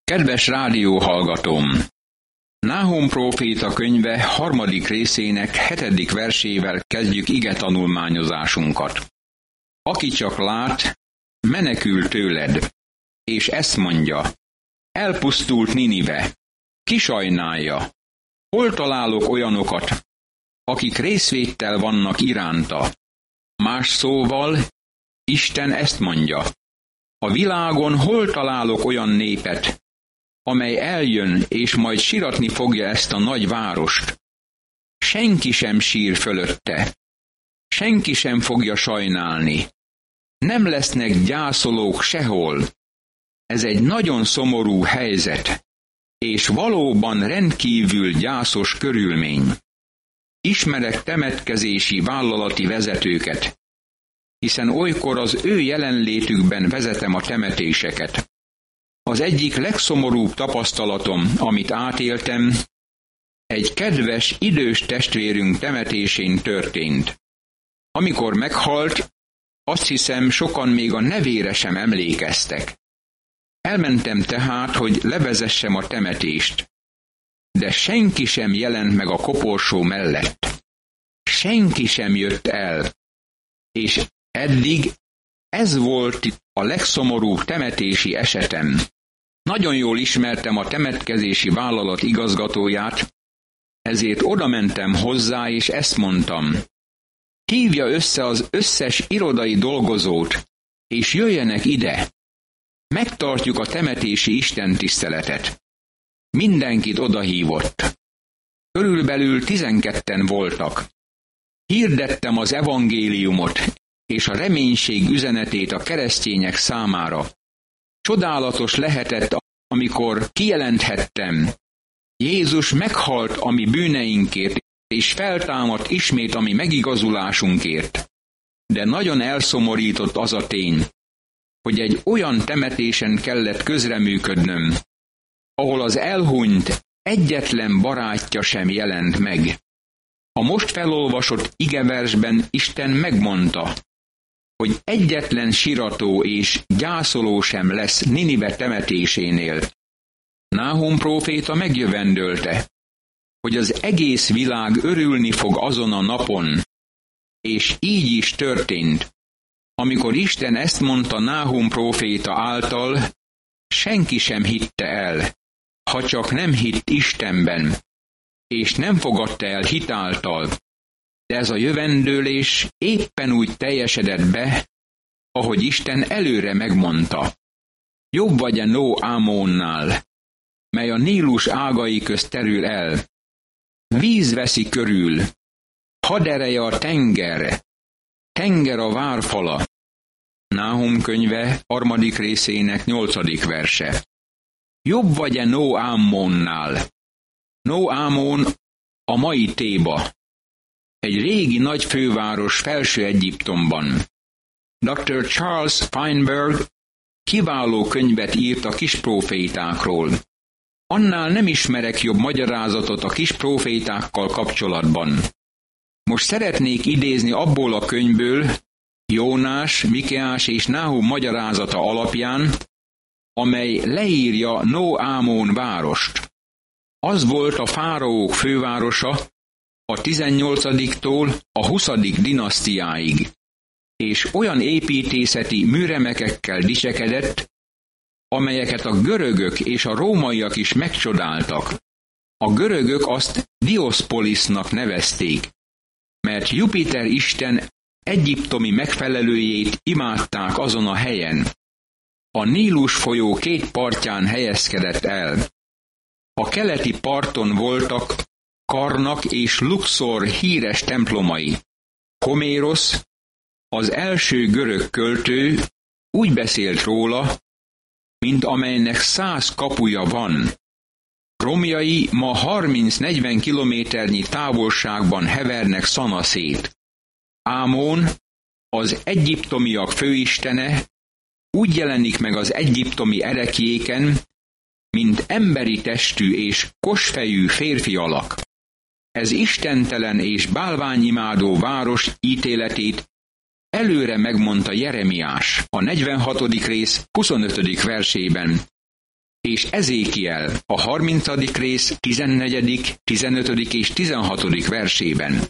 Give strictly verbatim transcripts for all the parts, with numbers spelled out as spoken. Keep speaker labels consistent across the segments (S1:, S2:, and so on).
S1: Kedves rádióhallgatóm! Náhum próféta könyve harmadik részének hetedik versével kezdjük igetanulmányozásunkat. Aki csak lát, menekül tőled, és ezt mondja: elpusztult Ninive, ki sajnálja, hol találok olyanokat, akik részvéttel vannak iránta. Más szóval, Isten ezt mondja: a világon hol találok olyan népet, amely eljön, és majd siratni fogja ezt a nagy várost. Senki sem sír fölötte, senki sem fogja sajnálni. Nem lesznek gyászolók sehol. Ez egy nagyon szomorú helyzet, és valóban rendkívül gyászos körülmény. Ismerek temetkezési vállalati vezetőket, hiszen olykor az ő jelenlétükben vezetem a temetéseket. Az egyik legszomorúbb tapasztalatom, amit átéltem, egy kedves, idős testvérünk temetésén történt. Amikor meghalt, azt hiszem, sokan még a nevére sem emlékeztek. Elmentem tehát, hogy levezessem a temetést, de senki sem jelent meg a koporsó mellett. Senki sem jött el, és eddig ez volt a legszomorúbb temetési esetem. Nagyon jól ismertem a temetkezési vállalat igazgatóját, ezért odamentem hozzá, és ezt mondtam: hívja össze az összes irodai dolgozót, és jöjjenek ide. Megtartjuk a temetési istentiszteletet. Mindenkit odahívott. Körülbelül tizenketten voltak. Hirdettem az evangéliumot és a reménység üzenetét a keresztények számára. Csodálatos lehetett, amikor kijelenthettem: Jézus meghalt a mi bűneinkért, és feltámadt ismét a mi megigazulásunkért. De nagyon elszomorított az a tény, hogy egy olyan temetésen kellett közreműködnöm, ahol az elhunyt egyetlen barátja sem jelent meg. A most felolvasott igeversben Isten megmondta, hogy egyetlen sirató és gyászoló sem lesz Ninive temetésénél. Náhum próféta megjövendölte, hogy az egész világ örülni fog azon a napon, és így is történt. Amikor Isten ezt mondta Náhum próféta által, senki sem hitte el, ha csak nem hitt Istenben, és nem fogadta el hitáltal. De ez a jövendőlés éppen úgy teljesedett be, ahogy Isten előre megmondta. Jobb vagy a No Ámónnál, mely a Nílus ágai közt terül el. Víz veszi körül, hadereje a tenger, tenger a várfala. Náhum könyve harmadik részének nyolcadik verse. Jobb vagy a No Ámónnál. No Ámón a mai Téba, egy régi nagy főváros Felső Egyiptomban. doktor Charles Feinberg kiváló könyvet írt a kisprófétákról. Annál nem ismerek jobb magyarázatot a kisprófétákkal kapcsolatban. Most szeretnék idézni abból a könyvből, Jónás, Mikeás és Náhum magyarázata alapján, amely leírja No Ámón várost. Az volt a fáraók fővárosa a tizennyolcadiktól a huszadik dinasztiáig, és olyan építészeti műremekekkel dicsekedett, amelyeket a görögök és a rómaiak is megcsodáltak. A görögök azt Dioszpolisznak nevezték, mert Jupiter isten egyiptomi megfelelőjét imádták azon a helyen. A Nílus folyó két partján helyezkedett el. A keleti parton voltak Karnak és Luxor híres templomai. Homérosz, az első görög költő úgy beszélt róla, mint amelynek száz kapuja van. Romjai ma harminc-negyven kilométernyi távolságban hevernek szanaszét. Ámon, az egyiptomiak főistene, úgy jelenik meg az egyiptomi ereklyéken, mint emberi testű és kosfejű férfi alak. Ez istentelen és bálványimádó város ítéletét előre megmondta Jeremiás a negyvenhatodik rész huszonötödik versében. és Ezékiel a harmincadik rész tizennegyedik, tizenötödik és tizenhatodik versében.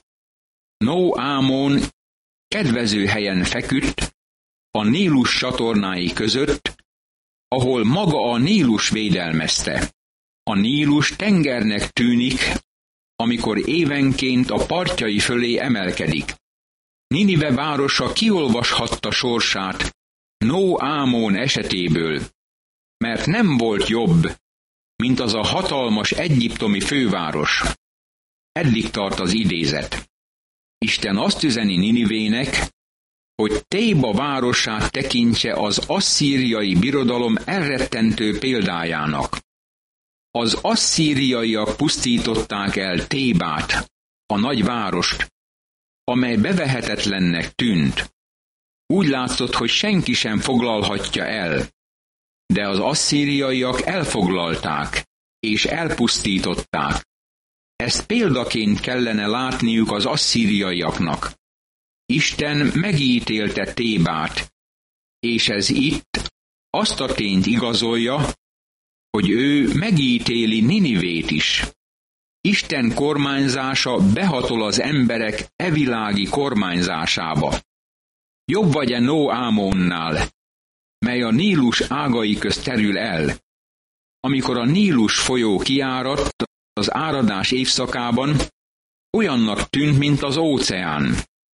S1: No Ámon kedvező helyen feküdt, a Nílus csatornái között, ahol maga a Nílus védelmezte. A Nílus tengernek tűnik, amikor évenként a partjai fölé emelkedik. Ninive városa kiolvashatta sorsát No Ámon esetéből, mert nem volt jobb, mint az a hatalmas egyiptomi főváros. Eddig tart az idézet. Isten azt üzeni Ninivének, hogy Téba városát tekintse az asszíriai birodalom elrettentő példájának. Az asszíriaiak pusztították el Tébát, a nagy várost, amely bevehetetlennek tűnt. Úgy látszott, hogy senki sem foglalhatja el, de az asszíriaiak elfoglalták, és elpusztították. Ezt példaként kellene látniuk az asszíriaiaknak. Isten megítélte Tébát, és ez itt azt a tényt igazolja, hogy ő megítéli Ninivét is. Isten kormányzása behatol az emberek evilági kormányzásába. Jobb vagy-e No Ámonnál, mely a Nílus ágai közt terül el. Amikor a Nílus folyó kiáradt az áradás évszakában, olyannak tűnt, mint az óceán.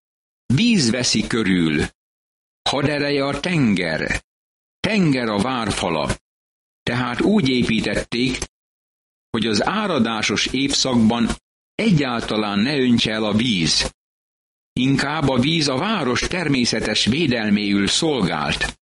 S1: Víz veszi körül, hadereje a tenger, tenger a várfala. Tehát úgy építették, hogy az áradásos évszakban egyáltalán ne öntse el a víz. Inkább a víz a város természetes védelméül szolgált.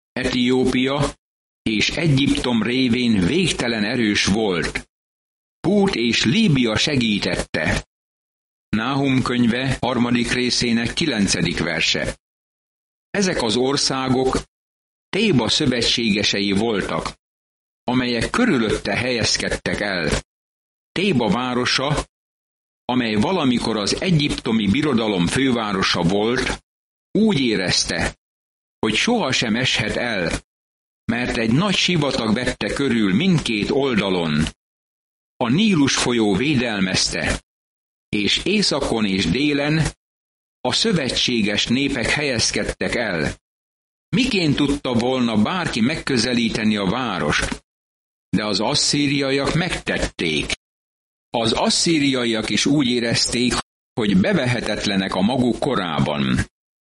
S1: Etiópia és Egyiptom révén végtelen erős volt. Pút és Líbia segítette. Náhum könyve harmadik részének kilencedik verse. Ezek az országok Téba szövetségesei voltak, amelyek körülötte helyezkedtek el. Téba városa, amely valamikor az egyiptomi birodalom fővárosa volt, úgy érezte, hogy sohasem eshet el, mert egy nagy sivatag vette körül mindkét oldalon. A Nílus folyó védelmezte, és északon és délen a szövetséges népek helyezkedtek el. Miként tudta volna bárki megközelíteni a várost? De az asszíriaiak megtették. Az asszíriaiak is úgy érezték, hogy bevehetetlenek a maguk korában.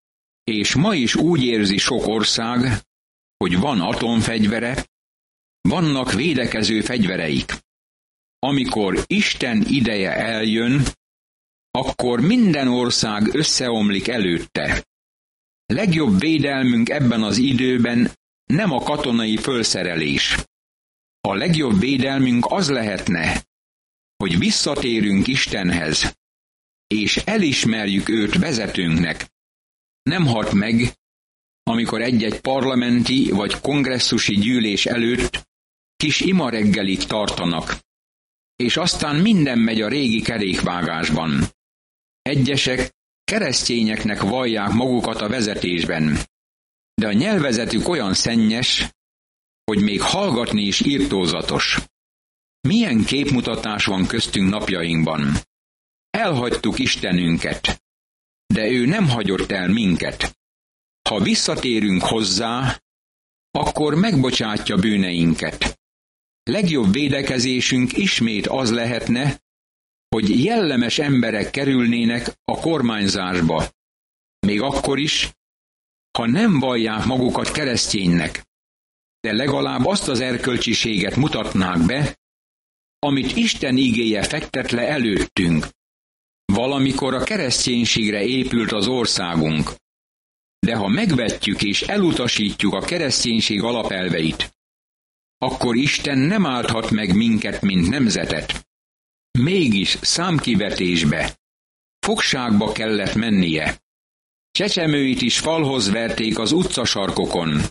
S1: És ma is úgy érzi sok ország, hogy van atomfegyvere, vannak védekező fegyvereik. Amikor Isten ideje eljön, akkor minden ország összeomlik előtte. Legjobb védelmünk ebben az időben nem a katonai fölszerelés. A legjobb védelmünk az lehetne, hogy visszatérünk Istenhez, és elismerjük őt vezetőnknek. Nem hat meg, amikor egy-egy parlamenti vagy kongresszusi gyűlés előtt kis imareggelit tartanak, és aztán minden megy a régi kerékvágásban. Egyesek keresztényeknek vallják magukat a vezetésben, de a nyelvezetük olyan szennyes, hogy még hallgatni is irtózatos. Milyen képmutatás van köztünk napjainkban? Elhagytuk Istenünket, de ő nem hagyott el minket. Ha visszatérünk hozzá, akkor megbocsátja bűneinket. Legjobb védekezésünk ismét az lehetne, hogy jellemes emberek kerülnének a kormányzásba, még akkor is, ha nem vallják magukat kereszténynek, de legalább azt az erkölcsiséget mutatnák be, amit Isten igéje fektet le előttünk. Valamikor a kereszténységre épült az országunk, de ha megvetjük és elutasítjuk a kereszténység alapelveit, akkor Isten nem álthat meg minket, mint nemzetet. Mégis számkivetésbe, fogságba kellett mennie. Csecsemőit is falhoz verték az utcasarkokon.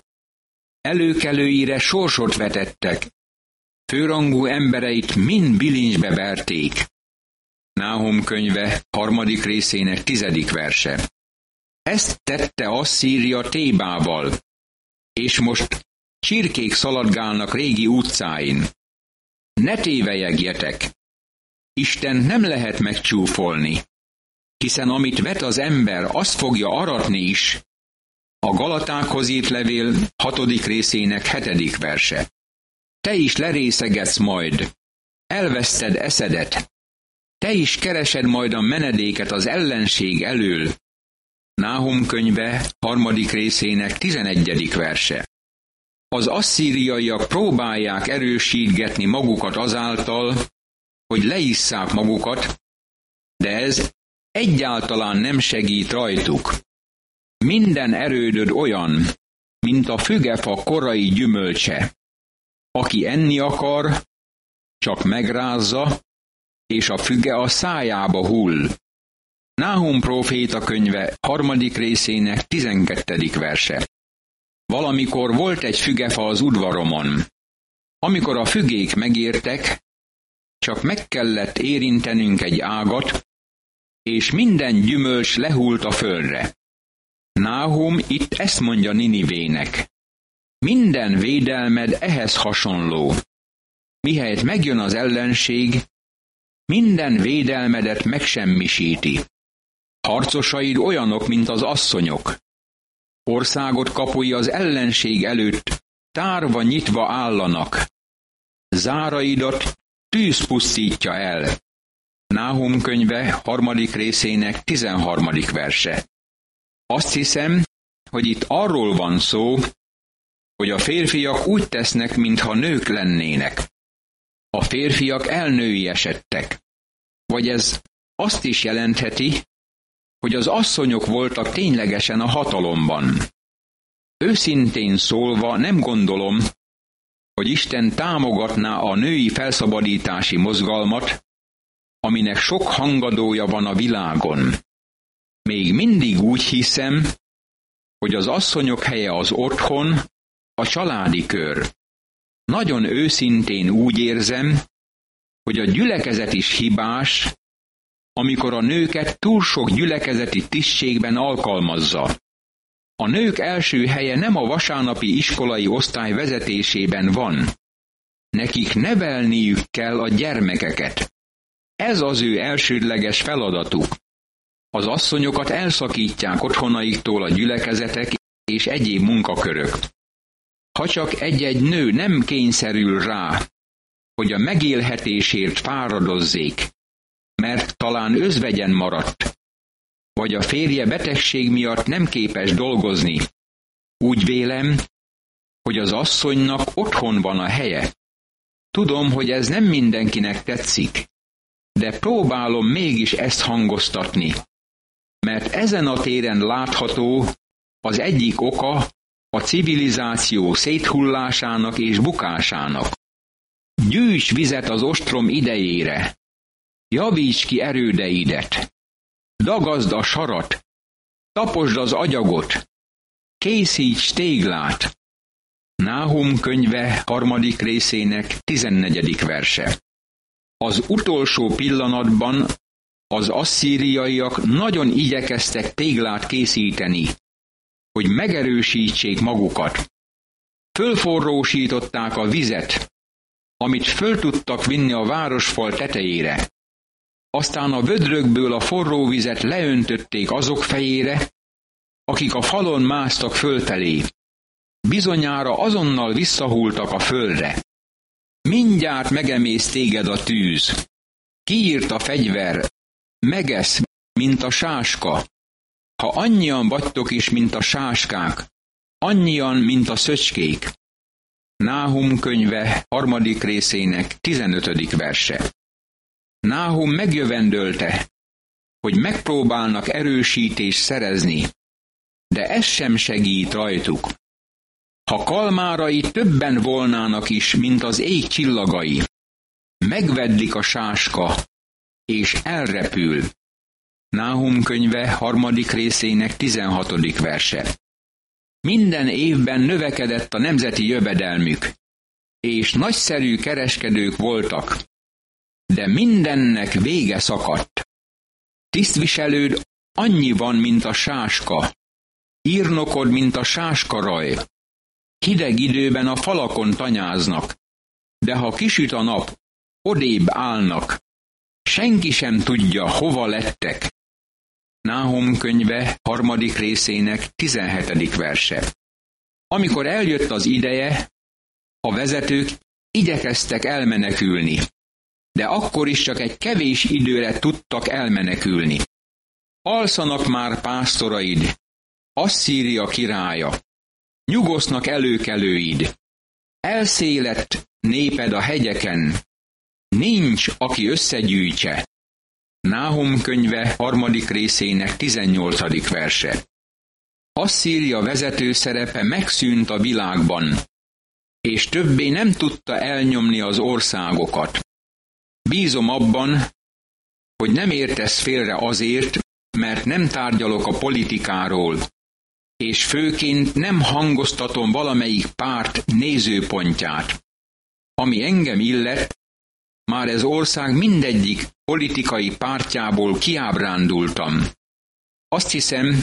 S1: Előkelőire sorsot vetettek. Főrangú embereit mind bilincsbe verték. Náhum könyve harmadik részének tizedik verse. Ezt tette Asszíria Tébával, és most csirkék szaladgálnak régi utcáin. Ne tévelyegjetek! Isten nem lehet megcsúfolni, hiszen amit vet az ember, azt fogja aratni is. A Galatákhoz írt levél hatodik részének hetedik verse. Te is lerészegetsz majd, elveszted eszedet, te is keresed majd a menedéket az ellenség elől. Náhum könyve harmadik részének tizenegyedik verse. Az asszíriaiak próbálják erősítgetni magukat azáltal, hogy leisszák magukat, de ez egyáltalán nem segít rajtuk. Minden erődöd olyan, mint a fügefa korai gyümölcse. Aki enni akar, csak megrázza, és a füge a szájába hull. Náhum próféta könyve harmadik részének tizenkettedik verse. Valamikor volt egy fügefa az udvaromon. Amikor a fügék megértek, csak meg kellett érintenünk egy ágat, és minden gyümölcs lehult a földre. Náhum itt ezt mondja Ninivének. Minden védelmed ehhez hasonló. Mihelyt megjön az ellenség, minden védelmedet megsemmisíti. Harcosaid olyanok, mint az asszonyok. Országot kapui az ellenség előtt tárva nyitva állanak. Záraidat tűz pusztítja el. Náhum könyve harmadik részének tizenharmadik verse. Azt hiszem, hogy itt arról van szó, hogy a férfiak úgy tesznek, mintha nők lennének. A férfiak elnői esedtek. Vagy ez azt is jelentheti, hogy az asszonyok voltak ténylegesen a hatalomban. Őszintén szólva nem gondolom, hogy Isten támogatná a női felszabadítási mozgalmat, aminek sok hangadója van a világon. Még mindig úgy hiszem, hogy az asszonyok helye az otthon, a családi kör. Nagyon őszintén úgy érzem, hogy a gyülekezet is hibás, amikor a nőket túl sok gyülekezeti tisztségben alkalmazza. A nők első helye nem a vasárnapi iskolai osztály vezetésében van. Nekik nevelniük kell a gyermekeket. Ez az ő elsődleges feladatuk. Az asszonyokat elszakítják otthonaiktól a gyülekezetek és egyéb munkakörök. Ha csak egy-egy nő nem kényszerül rá, hogy a megélhetésért fáradozzék, mert talán özvegyen maradt, vagy a férje betegség miatt nem képes dolgozni, úgy vélem, hogy az asszonynak otthon van a helye. Tudom, hogy ez nem mindenkinek tetszik, de próbálom mégis ezt hangoztatni, mert ezen a téren látható az egyik oka a civilizáció széthullásának és bukásának. Gyűjts vizet az ostrom idejére, javíts ki erődeidet, dagazd a sarat, taposd az agyagot, készíts téglát. Náhum könyve harmadik részének tizennegyedik verse. Az utolsó pillanatban az asszíriaiak nagyon igyekeztek téglát készíteni, hogy megerősítsék magukat. Fölforrósították a vizet, amit föl tudtak vinni a városfal tetejére. Aztán a vödrökből a forró vizet leöntötték azok fejére, akik a falon másztak fölfelé. Bizonyára azonnal visszahultak a földre. Mindjárt megemész téged a tűz. Kiírt a fegyver, megesz, mint a sáska. Ha annyian vagytok is, mint a sáskák, annyian, mint a szöcskék. Náhum könyve harmadik részének tizenötödik verse. Náhum megjövendölte, hogy megpróbálnak erősítést szerezni, de ez sem segít rajtuk. Ha kalmárai többen volnának is, mint az ég csillagai, megvedlik a sáska, és elrepül. Náhum könyve harmadik részének tizenhatodik verse. Minden évben növekedett a nemzeti jövedelmük, és nagyszerű kereskedők voltak, de mindennek vége szakadt. Tisztviselőd annyi van, mint a sáska, írnokod, mint a sáskaraj. Hideg időben a falakon tanyáznak, de ha kisüt a nap, odébb állnak. Senki sem tudja, hova lettek. Náhum könyve harmadik részének tizenhetedik verse. Amikor eljött az ideje, a vezetők igyekeztek elmenekülni, de akkor is csak egy kevés időre tudtak elmenekülni. Alszanak már pásztoraid, Asszíria királya, nyugosznak előkelőid, elszélett néped a hegyeken, nincs, aki összegyűjtse. Náhum könyve harmadik részének tizennyolcadik verse. Asszíria vezető szerepe megszűnt a világban, és többé nem tudta elnyomni az országokat. Bízom abban, hogy nem értesz félre azért, mert nem tárgyalok a politikáról, és főként nem hangoztatom valamelyik párt nézőpontját. Ami engem illet, már ez ország mindegyik politikai pártjából kiábrándultam. Azt hiszem,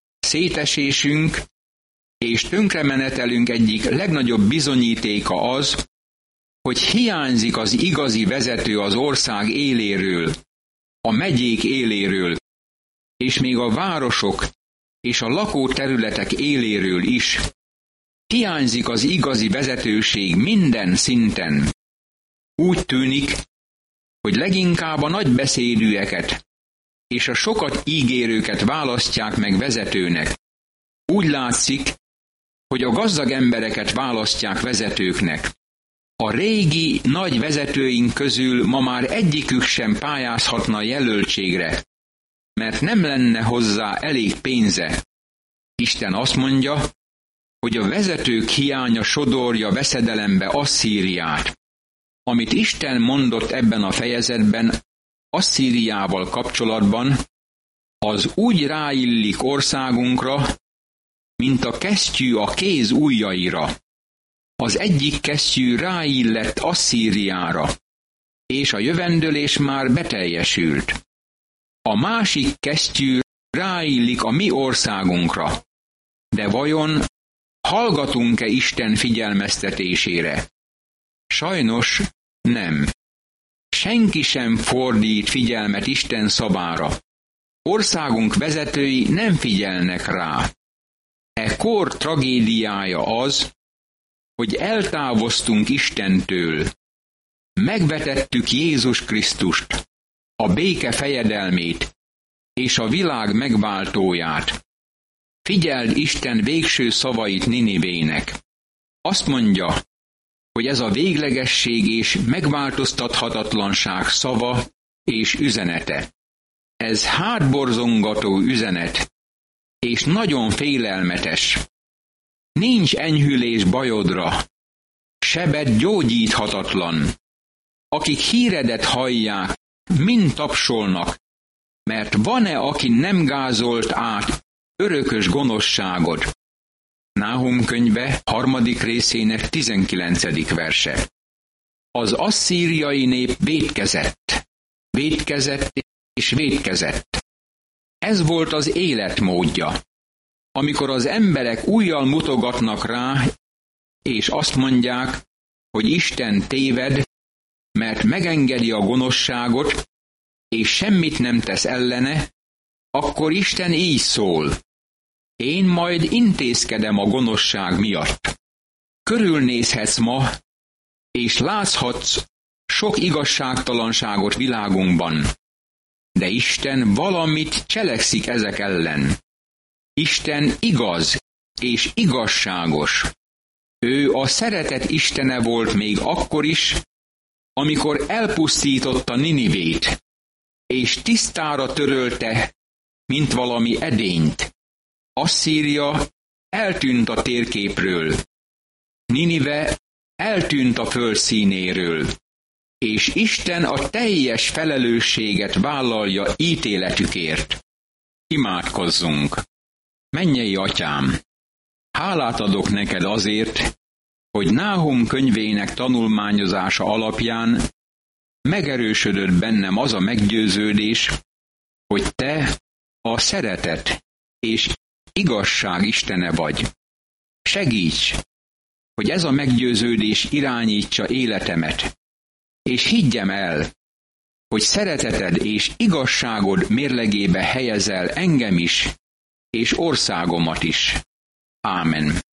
S1: szétesésünk és tönkremenetelünk egyik legnagyobb bizonyítéka az, hogy hiányzik az igazi vezető az ország éléről, a megyék éléről, és még a városok és a lakóterületek éléről is. Hiányzik az igazi vezetőség minden szinten. Úgy tűnik, hogy leginkább a nagybeszédűeket és a sokat ígérőket választják meg vezetőnek. Úgy látszik, hogy a gazdag embereket választják vezetőknek. A régi nagy vezetőink közül ma már egyikük sem pályázhatna jelöltségre, mert nem lenne hozzá elég pénze. Isten azt mondja, hogy a vezetők hiánya sodorja veszedelembe Asszíriát. Amit Isten mondott ebben a fejezetben Asszíriával kapcsolatban, az úgy ráillik országunkra, mint a kesztyű a kéz ujjaira. Az egyik kesztyű ráillett Asszíriára, és a jövendőlés már beteljesült. A másik kesztyű ráillik a mi országunkra. De vajon hallgatunk-e Isten figyelmeztetésére? Sajnos nem. Senki sem fordít figyelmet Isten szavára. Országunk vezetői nem figyelnek rá. E kor tragédiája az, hogy eltávoztunk Istentől. Megvetettük Jézus Krisztust, a béke fejedelmét és a világ megváltóját. Figyeld Isten végső szavait Ninivének. Azt mondja, hogy ez a véglegesség és megváltoztathatatlanság szava és üzenete. Ez hátborzongató üzenet, és nagyon félelmetes. Nincs enyhülés bajodra, sebed gyógyíthatatlan. Akik híredet hallják, mind tapsolnak, mert van-e, aki nem gázolt át örökös gonoszságot? Náhum könyve harmadik részének tizenkilencedik verse. Az asszíriai nép vétkezett, vétkezett és vétkezett. Ez volt az életmódja. Amikor az emberek ujjal mutogatnak rá, és azt mondják, hogy Isten téved, mert megengedi a gonoszságot, és semmit nem tesz ellene, akkor Isten így szól. Én majd intézkedem a gonoszság miatt. Körülnézhetsz ma, és láthatsz sok igazságtalanságot világunkban. De Isten valamit cselekszik ezek ellen. Isten igaz és igazságos. Ő a szeretet Istene volt még akkor is, amikor elpusztította Ninivét, és tisztára törölte, mint valami edényt. Asszíria eltűnt a térképről. Ninive eltűnt a föld színéről. És Isten a teljes felelősséget vállalja ítéletükért. Imádkozzunk! Mennyei Atyám! Hálát adok neked azért, hogy Náhum könyvének tanulmányozása alapján megerősödött bennem az a meggyőződés, hogy te a szeretet és igazság Istene vagy. Segíts, hogy ez a meggyőződés irányítsa életemet, és higgyem el, hogy szereteted és igazságod mérlegébe helyezel engem is, és országomat is. Ámen.